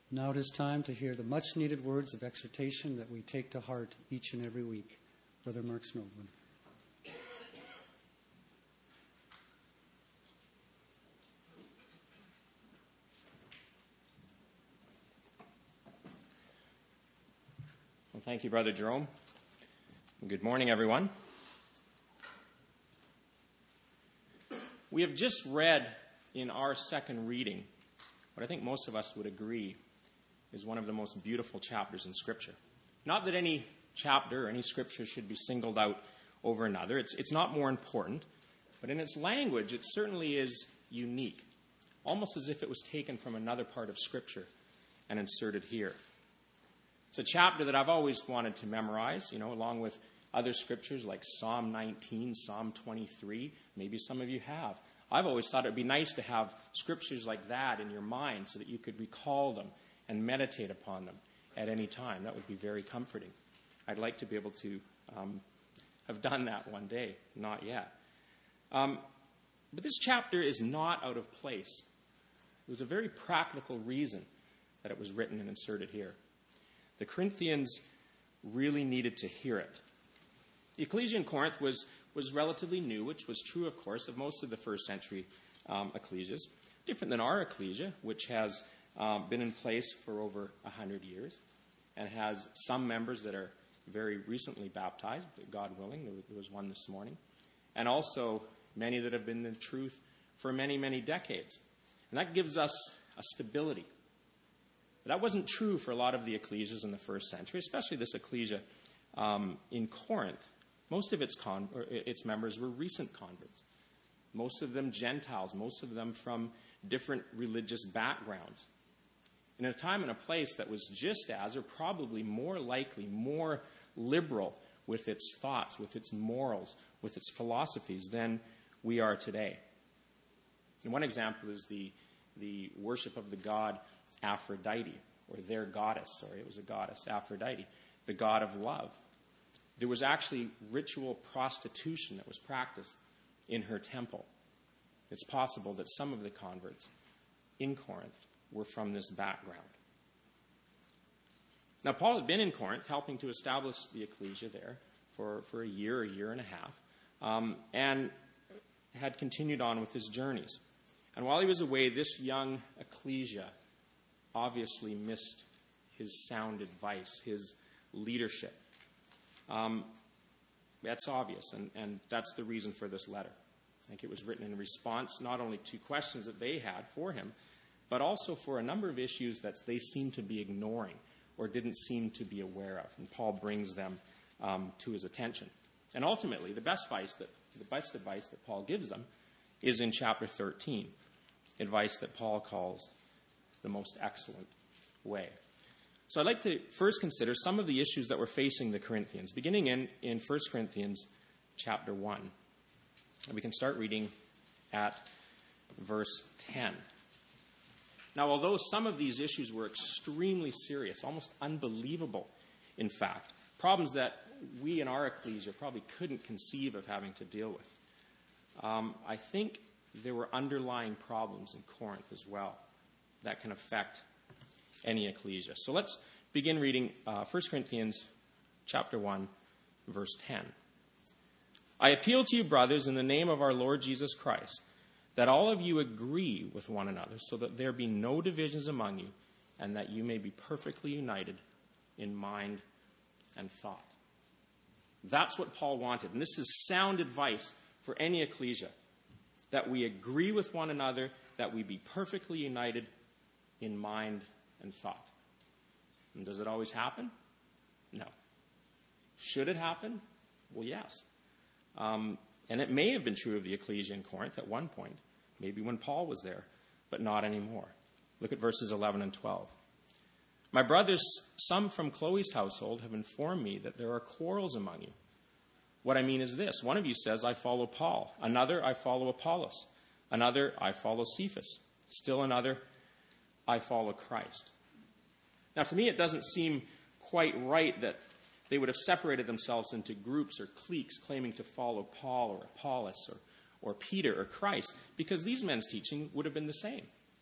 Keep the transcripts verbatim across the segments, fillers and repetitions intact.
Now it is time to hear the much-needed words of exhortation that we take to heart each and every week. Brother Mark Snowden. Well, thank you, Brother Jerome. Good morning, everyone. We have just read in our second reading what I think most of us would agree is one of the most beautiful chapters in Scripture. Not that any chapter or any Scripture should be singled out over another. It's, it's not more important. But in its language, it certainly is unique. Almost as if it was taken from another part of Scripture and inserted here. It's a chapter that I've always wanted to memorize, you know, along with other scriptures like Psalm nineteen, Psalm twenty-three. Maybe some of you have. I've always thought it would be nice to have scriptures like that in your mind so that you could recall them and meditate upon them at any time. That would be very comforting. I'd like to be able to um, have done that one day. Not yet. Um, but this chapter is not out of place. It was a very practical reason that it was written and inserted here. The Corinthians really needed to hear it. The ecclesia in Corinth was, was relatively new, which was true, of course, of most of the first century um, ecclesias. Different than our ecclesia, which has um, been in place for over one hundred years and has some members that are very recently baptized, God willing. There was one this morning. And also many that have been in the truth for many, many decades. And that gives us a stability. But that wasn't true for a lot of the ecclesias in the first century, especially this ecclesia um, in Corinth. Most of its, con- or its members were recent converts. Most of them Gentiles, most of them from different religious backgrounds. In a time and a place that was just as, or probably more likely, more liberal with its thoughts, with its morals, with its philosophies than we are today. And one example is the, the worship of the god Aphrodite, or their goddess, sorry, it was a goddess, Aphrodite, the god of love. There was actually ritual prostitution that was practiced in her temple. It's possible that some of the converts in Corinth were from this background. Now, Paul had been in Corinth helping to establish the ecclesia there for, for a year, a year and a half, um, and had continued on with his journeys. And while he was away, this young ecclesia obviously missed his sound advice, his leadership. Um, that's obvious, and, and that's the reason for this letter. I think it was written in response not only to questions that they had for him, but also for a number of issues that they seemed to be ignoring or didn't seem to be aware of. And Paul brings them um, to his attention. And ultimately, the best advice that the best advice that Paul gives them is in chapter thirteen, advice that Paul calls the most excellent way. So I'd like to first consider some of the issues that were facing the Corinthians, beginning in, in First Corinthians chapter one. And we can start reading at verse ten. Now, although some of these issues were extremely serious, almost unbelievable, in fact, problems that we in our ecclesia probably couldn't conceive of having to deal with, um, I think there were underlying problems in Corinth as well that can affect any ecclesia. So let's begin reading uh, First Corinthians chapter one, verse ten. I appeal to you, brothers, in the name of our Lord Jesus Christ, that all of you agree with one another, so that there be no divisions among you, and that you may be perfectly united in mind and thought. That's what Paul wanted. And this is sound advice for any ecclesia, that we agree with one another, that we be perfectly united in mind and thought. And does it always happen? No. Should it happen? Well, yes. Um, and it may have been true of the ecclesia in Corinth at one point, maybe when Paul was there, but not anymore. Look at verses eleven and twelve. My brothers, some from Chloe's household, have informed me that there are quarrels among you. What I mean is this. One of you says, I follow Paul. Another, I follow Apollos. Another, I follow Cephas. Still another, I follow Christ. Now, to me, it doesn't seem quite right that they would have separated themselves into groups or cliques claiming to follow Paul or Apollos or, or Peter or Christ, because these men's teaching would have been the same.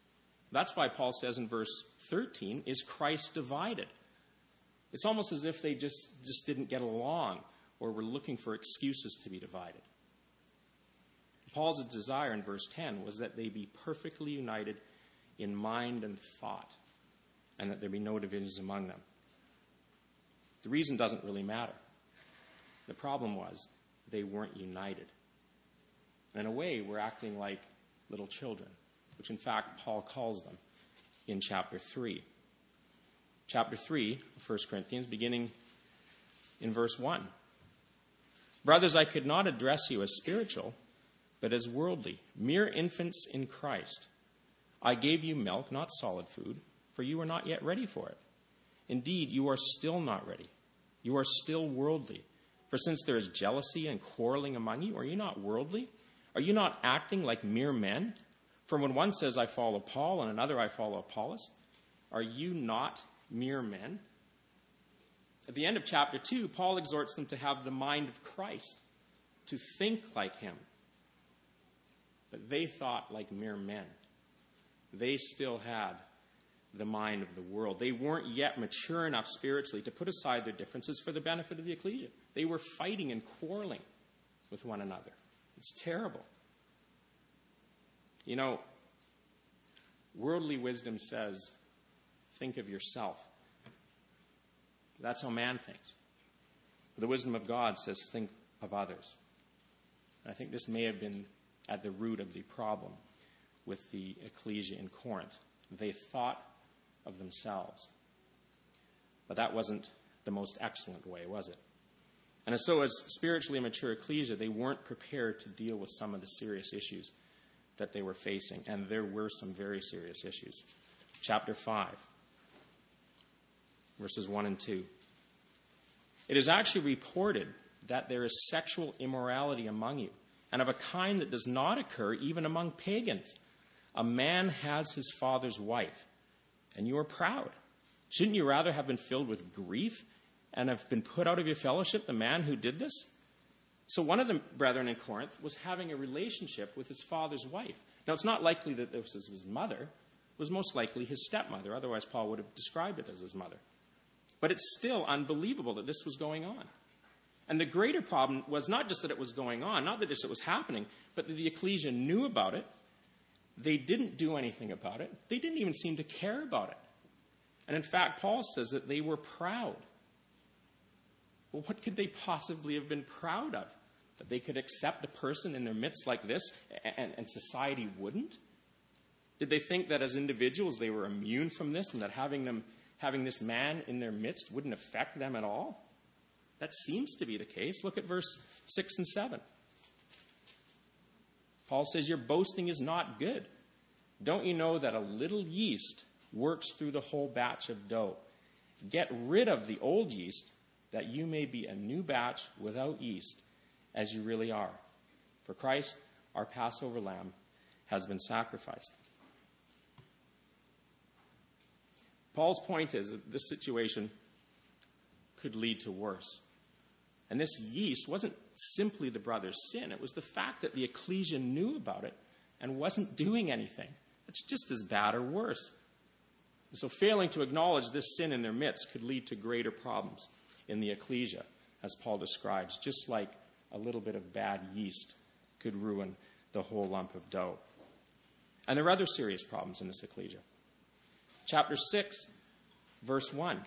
That's why Paul says in verse thirteen, is Christ divided? It's almost as if they just, just didn't get along or were looking for excuses to be divided. Paul's desire in verse ten was that they be perfectly united in mind and thought, and that there be no divisions among them. The reason doesn't really matter. The problem was they weren't united. And in a way, we're acting like little children, which in fact Paul calls them in chapter three. Chapter three of First Corinthians, beginning in verse one. Brothers, I could not address you as spiritual, but as worldly, mere infants in Christ. I gave you milk, not solid food, for you are not yet ready for it. Indeed, you are still not ready. You are still worldly. For since there is jealousy and quarreling among you, are you not worldly? Are you not acting like mere men? For when one says, I follow Paul, and another, I follow Apollos, are you not mere men? At the end of chapter two, Paul exhorts them to have the mind of Christ, to think like him. But they thought like mere men. They still had the mind of the world. They weren't yet mature enough spiritually to put aside their differences for the benefit of the ecclesia. They were fighting and quarreling with one another. It's terrible. You know, worldly wisdom says, think of yourself. That's how man thinks. The wisdom of God says, think of others. And I think this may have been at the root of the problem with the ecclesia in Corinth. They thought of themselves. But that wasn't the most excellent way, was it? And so as spiritually mature ecclesia, they weren't prepared to deal with some of the serious issues that they were facing. And there were some very serious issues. Chapter five, verses one and two. It is actually reported that there is sexual immorality among you, and of a kind that does not occur even among pagans. A man has his father's wife, and you are proud. Shouldn't you rather have been filled with grief and have been put out of your fellowship, the man who did this? So one of the brethren in Corinth was having a relationship with his father's wife. Now, it's not likely that this was his mother. It was most likely his stepmother. Otherwise, Paul would have described it as his mother. But it's still unbelievable that this was going on. And the greater problem was not just that it was going on, not that it was happening, but that the ecclesia knew about it. They didn't do anything about it. They didn't even seem to care about it. And in fact, Paul says that they were proud. Well, what could they possibly have been proud of? That they could accept a person in their midst like this and, and society wouldn't? Did they think that as individuals they were immune from this and that having them having this man in their midst wouldn't affect them at all? That seems to be the case. Look at verse six and seven. Paul says, your boasting is not good. Don't you know that a little yeast works through the whole batch of dough? Get rid of the old yeast, that you may be a new batch without yeast, as you really are. For Christ, our Passover lamb, has been sacrificed. Paul's point is that this situation could lead to worse. And this yeast wasn't simply the brother's sin. It was the fact that the ecclesia knew about it and wasn't doing anything. It's just as bad or worse. And so failing to acknowledge this sin in their midst could lead to greater problems in the ecclesia, as Paul describes, just like a little bit of bad yeast could ruin the whole lump of dough. And there are other serious problems in this ecclesia. Chapter six, verse one.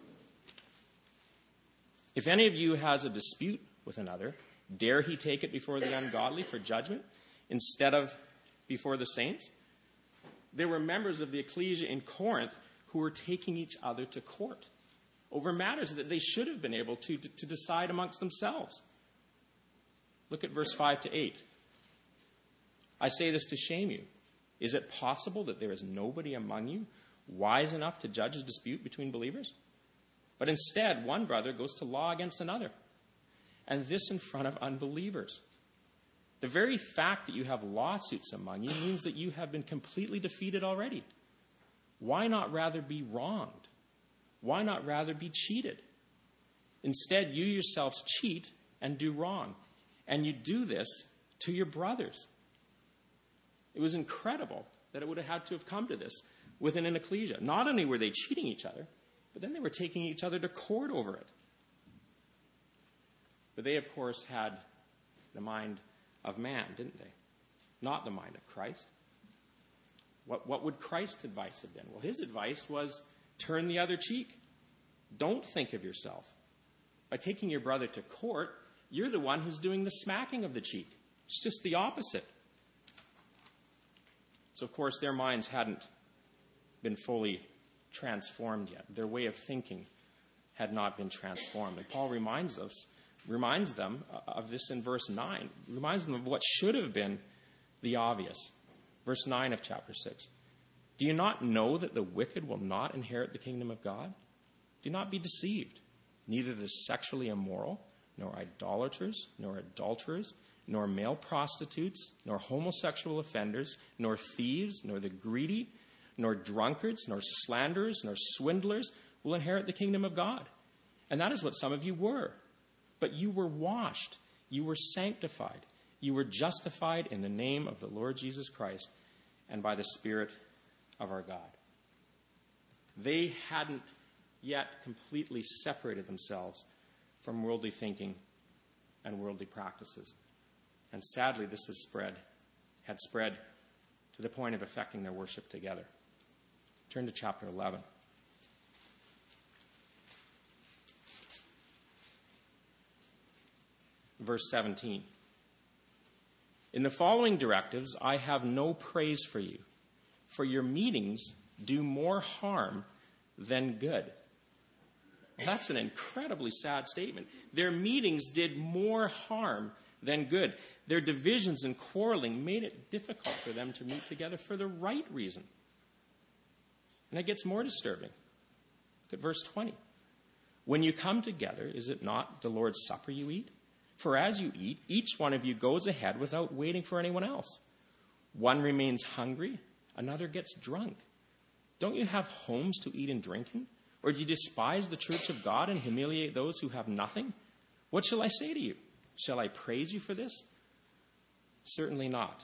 If any of you has a dispute with another, dare he take it before the ungodly for judgment instead of before the saints? There were members of the ecclesia in Corinth who were taking each other to court over matters that they should have been able to, to, to decide amongst themselves. Look at verse five to eight. I say this to shame you. Is it possible that there is nobody among you wise enough to judge a dispute between believers? But instead, one brother goes to law against another, and this in front of unbelievers. The very fact that you have lawsuits among you means that you have been completely defeated already. Why not rather be wronged? Why not rather be cheated? Instead, you yourselves cheat and do wrong, and you do this to your brothers. It was incredible that it would have had to have come to this within an ecclesia. Not only were they cheating each other, but then they were taking each other to court over it. But they, of course, had the mind of man, didn't they? Not the mind of Christ. What, what would Christ's advice have been? Well, his advice was turn the other cheek. Don't think of yourself. By taking your brother to court, you're the one who's doing the smacking of the cheek. It's just the opposite. So, of course, their minds hadn't been fully transformed yet. Their way of thinking had not been transformed. And Paul reminds us, reminds them of this in verse nine. Reminds them of what should have been the obvious. Verse nine of chapter six. Do you not know that the wicked will not inherit the kingdom of God? Do not be deceived. Neither the sexually immoral, nor idolaters, nor adulterers, nor male prostitutes, nor homosexual offenders, nor thieves, nor the greedy, nor drunkards, nor slanderers, nor swindlers will inherit the kingdom of God. And that is what some of you were. But you were washed, you were sanctified, you were justified in the name of the Lord Jesus Christ and by the Spirit of our God. They hadn't yet completely separated themselves from worldly thinking and worldly practices. And sadly, this has spread, had spread to the point of affecting their worship together. Turn to chapter eleven. Verse seventeen. In the following directives, I have no praise for you, for your meetings do more harm than good. That's an incredibly sad statement. Their meetings did more harm than good. Their divisions and quarreling made it difficult for them to meet together for the right reason. And it gets more disturbing. Look at verse twenty. When you come together, is it not the Lord's Supper you eat? For as you eat, each one of you goes ahead without waiting for anyone else. One remains hungry, another gets drunk. Don't you have homes to eat and drink in? Or do you despise the church of God and humiliate those who have nothing? What shall I say to you? Shall I praise you for this? Certainly not.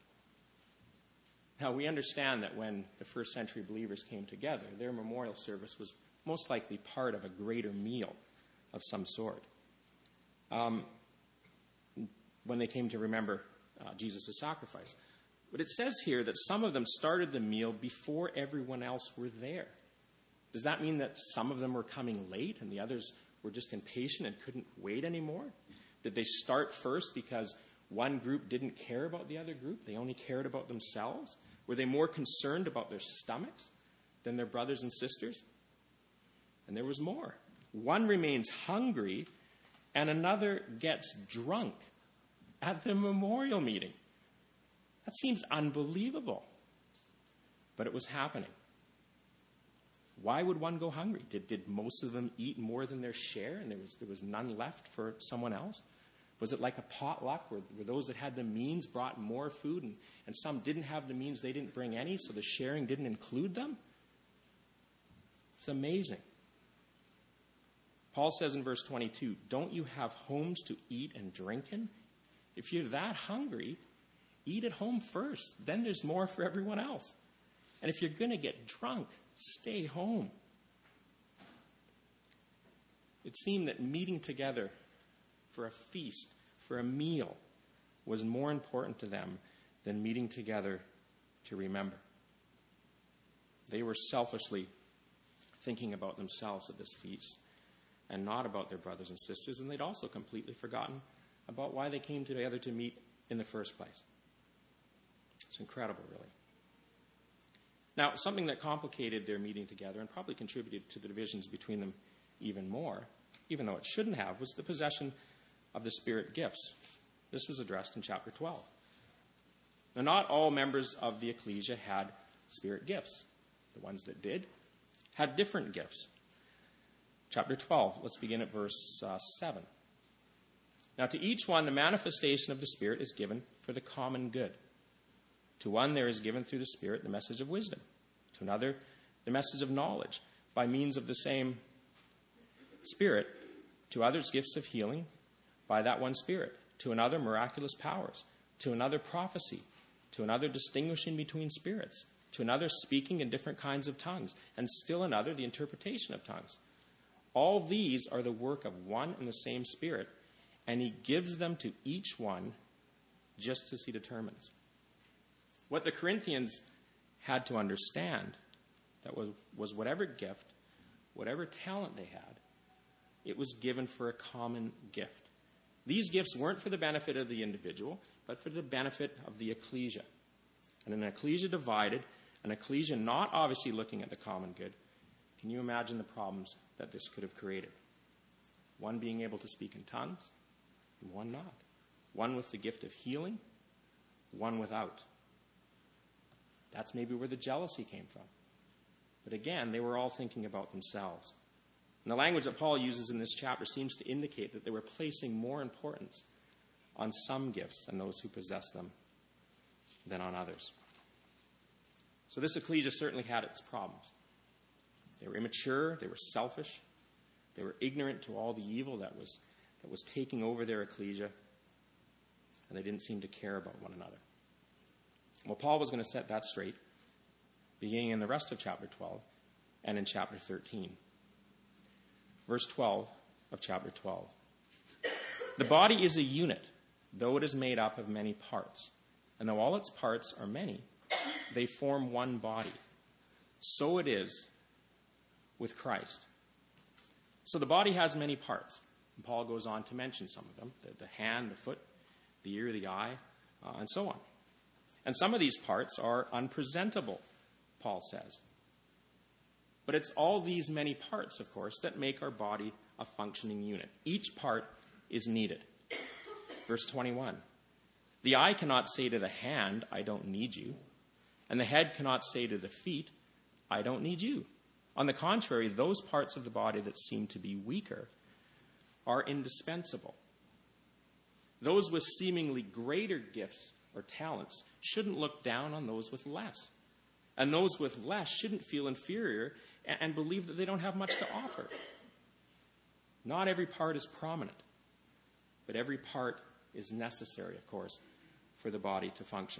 Now, we understand that when the first century believers came together, their memorial service was most likely part of a greater meal of some sort. Um, when they came to remember uh, Jesus' sacrifice. But it says here that some of them started the meal before everyone else were there. Does that mean that some of them were coming late and the others were just impatient and couldn't wait anymore? Did they start first because one group didn't care about the other group? They only cared about themselves? Were they more concerned about their stomachs than their brothers and sisters? And there was more. One remains hungry and another gets drunk at the memorial meeting. That seems unbelievable. But it was happening. Why would one go hungry? Did, did most of them eat more than their share and there was, there was none left for someone else? Was it like a potluck where, where those that had the means brought more food and, and some didn't have the means, they didn't bring any, so the sharing didn't include them? It's amazing. Paul says in verse twenty-two, don't you have homes to eat and drink in? If you're that hungry, eat at home first. Then there's more for everyone else. And if you're going to get drunk, stay home. It seemed that meeting together for a feast, for a meal, was more important to them than meeting together to remember. They were selfishly thinking about themselves at this feast and not about their brothers and sisters, and they'd also completely forgotten about why they came together to meet in the first place. It's incredible, really. Now, something that complicated their meeting together and probably contributed to the divisions between them even more, even though it shouldn't have, was the possession of the Spirit gifts. This was addressed in chapter twelve. Now, not all members of the ecclesia had Spirit gifts. The ones that did had different gifts. Chapter twelve, let's begin at verse uh, seven. Now, to each one, the manifestation of the Spirit is given for the common good. To one, there is given through the Spirit the message of wisdom. To another, the message of knowledge by means of the same Spirit. To others, gifts of healing by that one Spirit. To another, miraculous powers. To another, prophecy. to another distinguishing between spirits, to another speaking in different kinds of tongues, and still another the interpretation of tongues. All these are the work of one and the same Spirit, and he gives them to each one just as he determines. What the Corinthians had to understand that was, was whatever gift, whatever talent they had, it was given for a common gift. These gifts weren't for the benefit of the individual, but for the benefit of the ecclesia. And an ecclesia divided, an ecclesia not obviously looking at the common good, can you imagine the problems that this could have created? One being able to speak in tongues, and one not. One with the gift of healing, one without. That's maybe where the jealousy came from. But again, they were all thinking about themselves. And the language that Paul uses in this chapter seems to indicate that they were placing more importance on some gifts and those who possess them than on others. So this ecclesia certainly had its problems. They were immature, they were selfish, they were ignorant to all the evil that was, that was taking over their ecclesia, and they didn't seem to care about one another. Well, Paul was going to set that straight, beginning in the rest of chapter twelve and in chapter thirteen. Verse twelve of chapter twelve. The body is a unit, though it is made up of many parts. And though all its parts are many, they form one body. So it is with Christ. So the body has many parts. And Paul goes on to mention some of them, the, the hand, the foot, the ear, the eye, uh, and so on. And some of these parts are unpresentable, Paul says. But it's all these many parts, of course, that make our body a functioning unit. Each part is needed. Verse twenty-one. The eye cannot say to the hand, I don't need you. And the head cannot say to the feet, I don't need you. On the contrary, those parts of the body that seem to be weaker are indispensable. Those with seemingly greater gifts or talents shouldn't look down on those with less. And those with less shouldn't feel inferior and believe that they don't have much to offer. Not every part is prominent, but every part is necessary, of course, for the body to function.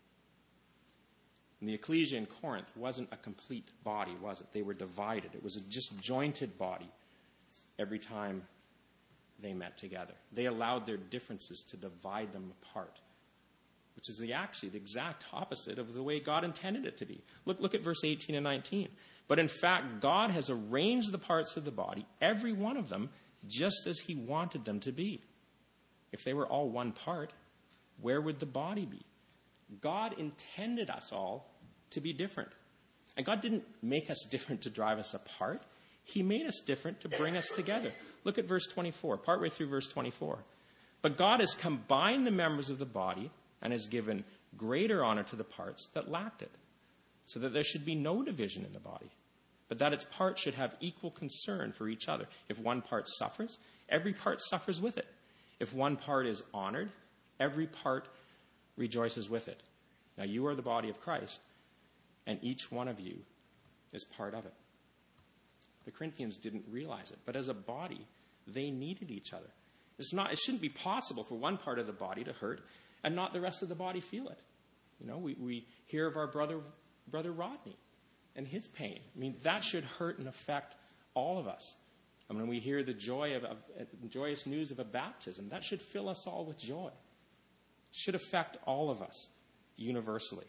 And the ecclesia in Corinth wasn't a complete body, was it? They were divided. It was a disjointed body every time they met together. They allowed their differences to divide them apart, which is the, actually the exact opposite of the way God intended it to be. Look, look at verse eighteen and nineteen. But in fact, God has arranged the parts of the body, every one of them, just as he wanted them to be. If they were all one part, where would the body be? God intended us all to be different. And God didn't make us different to drive us apart. He made us different to bring us together. Look at verse twenty-four, partway through verse twenty-four. But God has combined the members of the body and has given greater honor to the parts that lacked it, so that there should be no division in the body, but that its parts should have equal concern for each other. If one part suffers, every part suffers with it. If one part is honored, every part rejoices with it. Now you are the body of Christ, and each one of you is part of it. The Corinthians didn't realize it, but as a body, they needed each other. It's not, it shouldn't be possible for one part of the body to hurt and not the rest of the body feel it. You know, we, we hear of our brother, brother Rodney and his pain. I mean, that should hurt and affect all of us. And when we hear the joy of, of uh, joyous news of a baptism, that should fill us all with joy. It should affect all of us universally.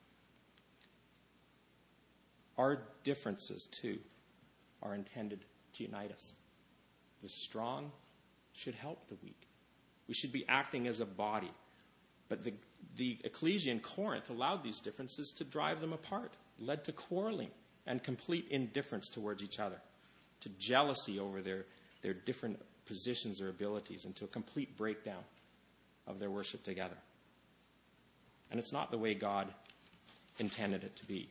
Our differences, too, are intended to unite us. The strong should help the weak. We should be acting as a body. But the, the ecclesia in Corinth allowed these differences to drive them apart, led to quarreling and complete indifference towards each other, to jealousy over their, their different positions or abilities, and to a complete breakdown of their worship together. And it's not the way God intended it to be.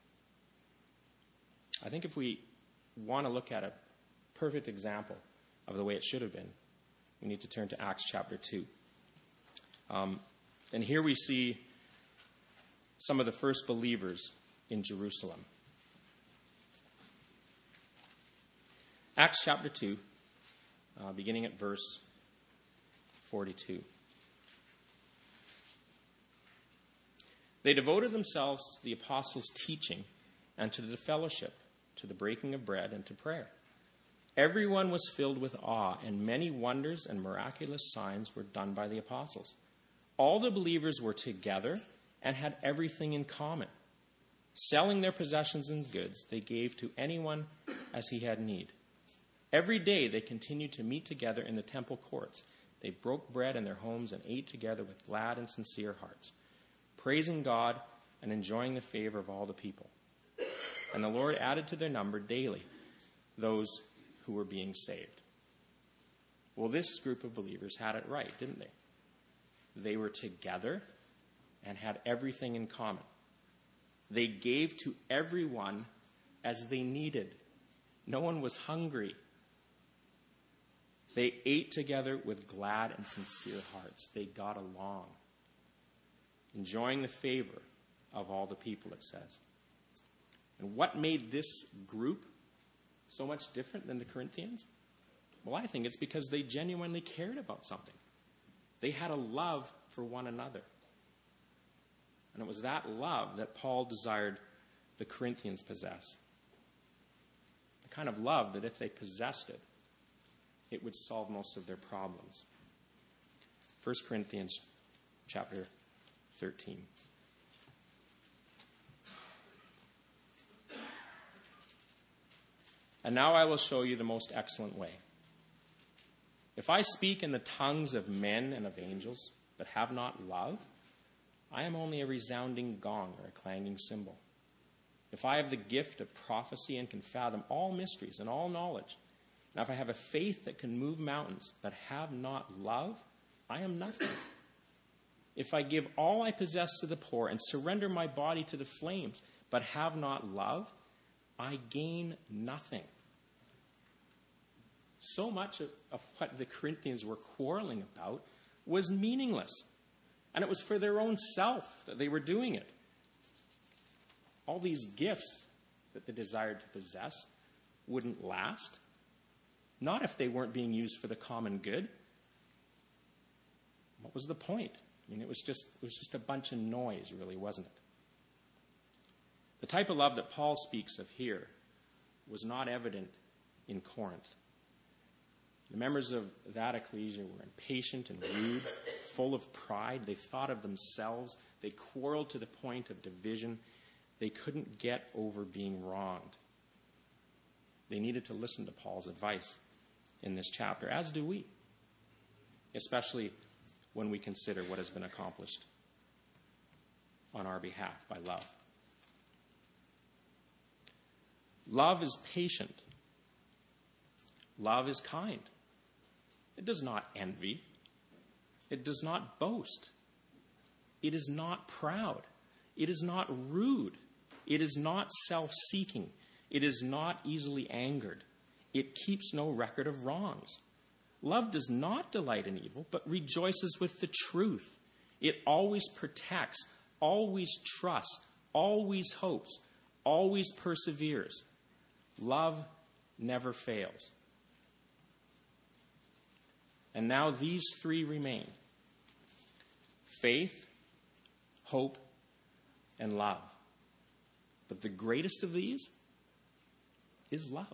I think if we want to look at a perfect example of the way it should have been, we need to turn to Acts chapter two. Um, and here we see some of the first believers in Jerusalem. Acts chapter two, uh, beginning at verse forty-two. They devoted themselves to the apostles' teaching and to the fellowship, to the breaking of bread and to prayer. Everyone was filled with awe, and many wonders and miraculous signs were done by the apostles. All the believers were together and had everything in common. Selling their possessions and goods, they gave to anyone as he had need. Every day they continued to meet together in the temple courts. They broke bread in their homes and ate together with glad and sincere hearts, praising God and enjoying the favor of all the people. And the Lord added to their number daily those who were being saved. Well, this group of believers had it right, didn't they? They were together and had everything in common. They gave to everyone as they needed. No one was hungry. They ate together with glad and sincere hearts. They got along, enjoying the favor of all the people, it says. And what made this group so much different than the Corinthians? Well, I think it's because they genuinely cared about something. They had a love for one another. And it was that love that Paul desired the Corinthians possess. The kind of love that if they possessed it, it would solve most of their problems. First Corinthians chapter thirteen. And now I will show you the most excellent way. If I speak in the tongues of men and of angels, but have not love, I am only a resounding gong or a clanging cymbal. If I have the gift of prophecy and can fathom all mysteries and all knowledge, and if I have a faith that can move mountains, but have not love, I am nothing. If I give all I possess to the poor and surrender my body to the flames, but have not love, I gain nothing. So much of, of what the Corinthians were quarreling about was meaningless. And it was for their own self that they were doing it. All these gifts that they desired to possess wouldn't last. Not if they weren't being used for the common good. What was the point? I mean, it was just it was just a bunch of noise, really, wasn't it? The type of love that Paul speaks of here was not evident in Corinth. The members of that ecclesia were impatient and rude, full of pride. They thought of themselves. They quarreled to the point of division. They couldn't get over being wronged. They needed to listen to Paul's advice in this chapter, as do we, especially when we consider what has been accomplished on our behalf by love. Love is patient. Love is kind. It does not envy. It does not boast. It is not proud. It is not rude. It is not self-seeking. It is not easily angered. It keeps no record of wrongs. Love does not delight in evil, but rejoices with the truth. It always protects, always trusts, always hopes, always perseveres. Love never fails. And now these three remain: faith, hope, and love. But the greatest of these is love.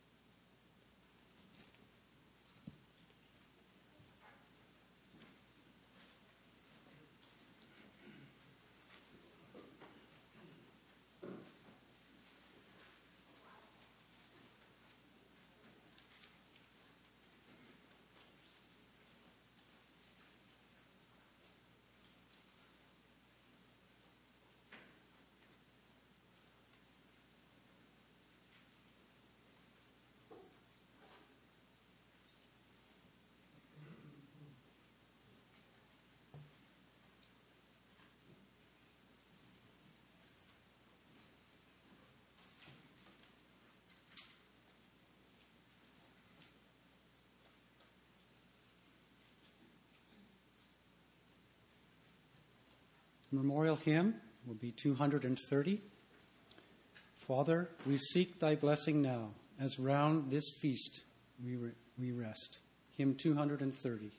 The memorial hymn will be two hundred thirty. Father, we seek thy blessing now, as round this feast we, re- we rest. Hymn two hundred thirty.